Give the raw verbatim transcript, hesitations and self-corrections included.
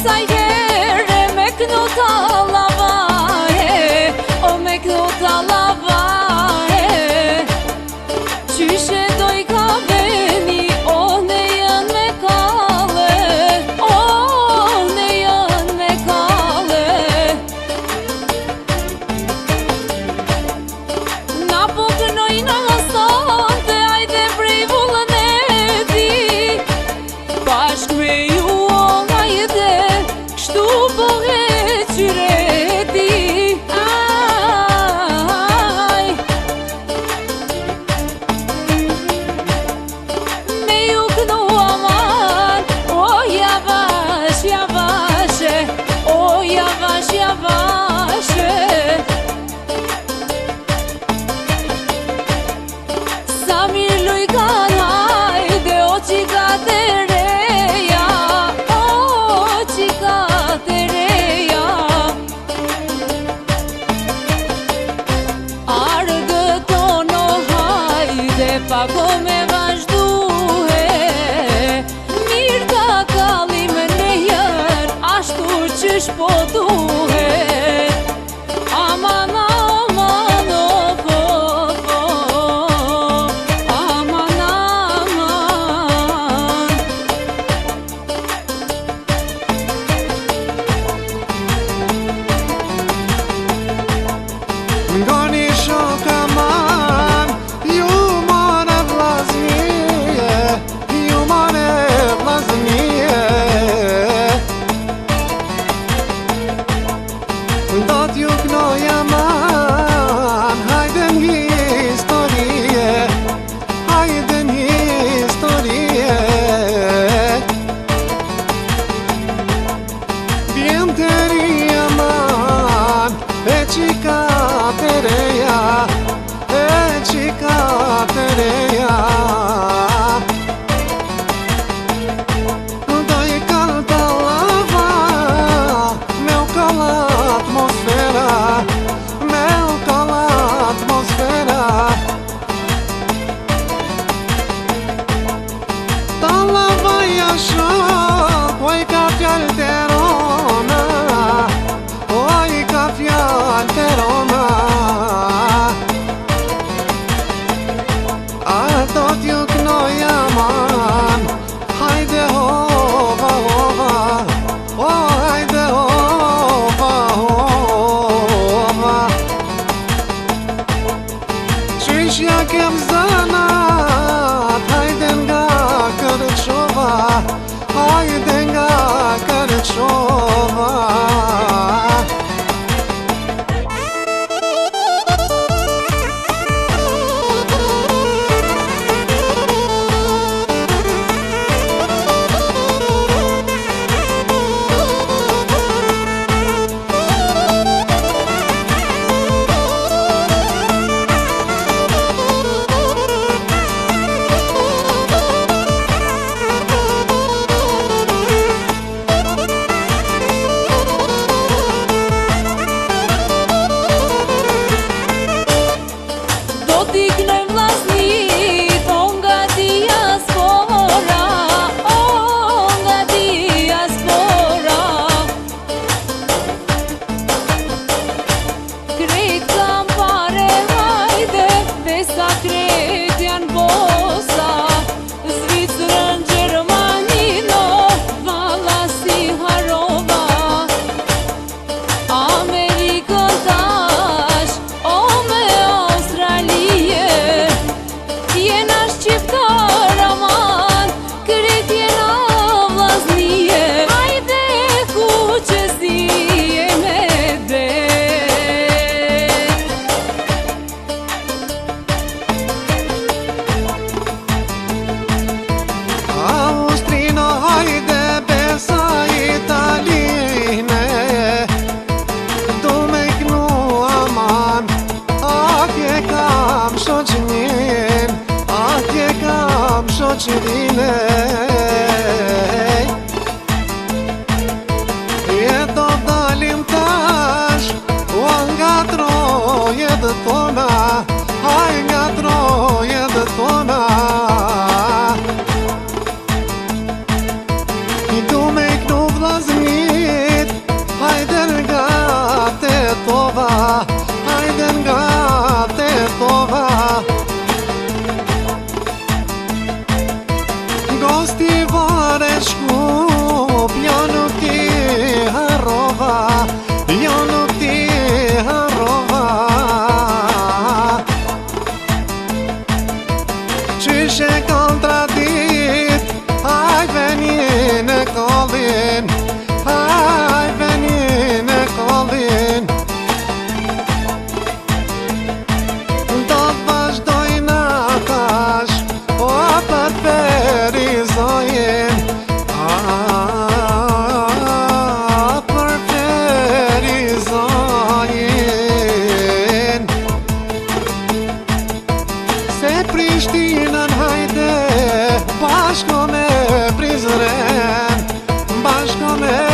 sa here me knuta lavare, o me knuta lavare. Qyshe doj ka veni, o ne jën me kalle, o ne jën me kalle. Na po kënoj në sante, ajde prej vullën e ti, bashk me ju o ajde, kështu bëhe qyreti. Aj, me ju kënu aman, o javash, javashe, o javash, javashe. Sa mirë luj kan hajde, o qika të reja, o qika të reja. Argë tono hajde, pako me vazhduhe, mirë ta kalim në jën, ashtu qysh po duhe. Aman, aman, of, of, of, aman, aman. Ngoni shok aman, ju mane vllaznie, ju mane vllaznie. me